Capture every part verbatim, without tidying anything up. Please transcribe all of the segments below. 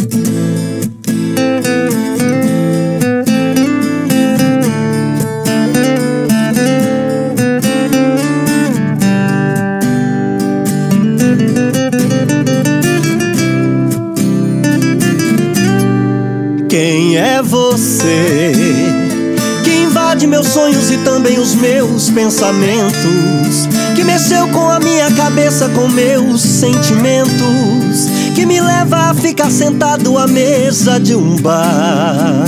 Quem é você que invade meus sonhos e também os meus pensamentos, que mexeu com a minha cabeça, com meus sentimentos, que me leva a ficar sentado à mesa de um bar?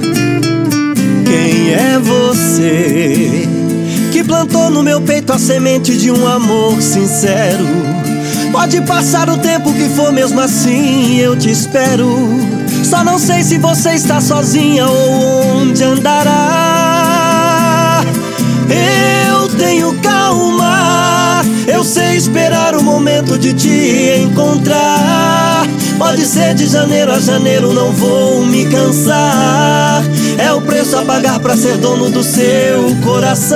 Quem é você que plantou no meu peito a semente de um amor sincero? Pode passar o tempo que for, mesmo assim eu te espero. Só não sei se você está sozinha ou onde andará. Eu tenho calma, eu sei esperar o momento de te encontrar. Pode ser de janeiro a janeiro, não vou me cansar. É o preço a pagar pra ser dono do seu coração.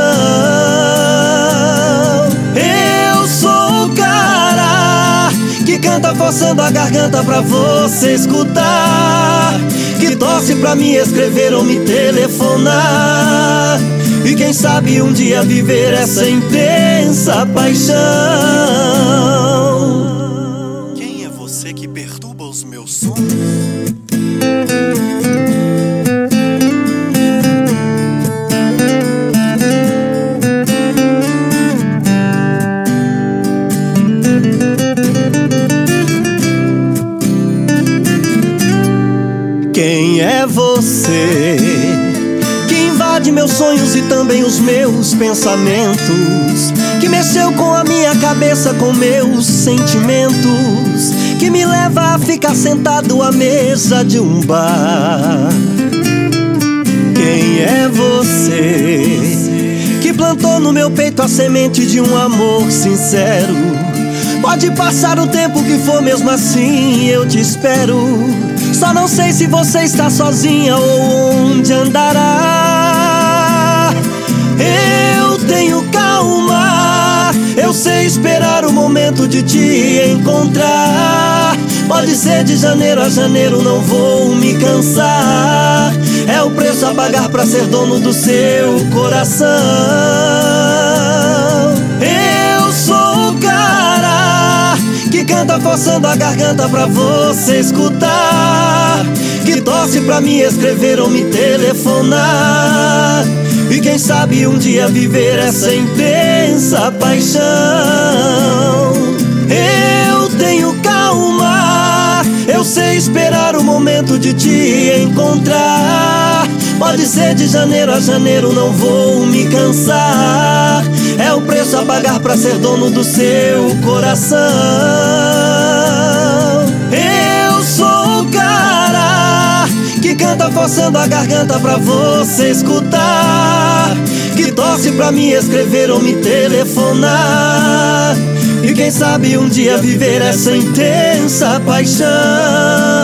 Eu sou o cara que canta forçando a garganta pra você escutar, que torce pra me escrever ou me telefonar, e quem sabe um dia viver essa intensa paixão. Quem é você que perturba os meus sonhos? Quem é você que invade meus sonhos e também os meus pensamentos, que mexeu com a minha cabeça, com meus sentimentos, que me leva a ficar sentado à mesa de um bar? Quem é você que plantou no meu peito a semente de um amor sincero? Pode passar o tempo que for, mesmo assim eu te espero. Só não sei se você está sozinha ou onde andará. Eu tenho calma, eu sei esperar o momento de te encontrar. Pode ser de janeiro a janeiro, não vou me cansar. É o preço a pagar pra ser dono do seu coração. Eu sou o cara que canta forçando a garganta pra você escutar, que torce pra me escrever ou me telefonar, e quem sabe um dia viver essa intensa paixão. Eu tenho calma, eu sei esperar o momento de te encontrar. Pode ser de janeiro a janeiro, não vou me cansar. É o preço a pagar pra ser dono do seu coração. Eu sou o cara que canta forçando a garganta pra você escutar, que torce pra me escrever ou me telefonar, e quem sabe um dia viver essa intensa paixão.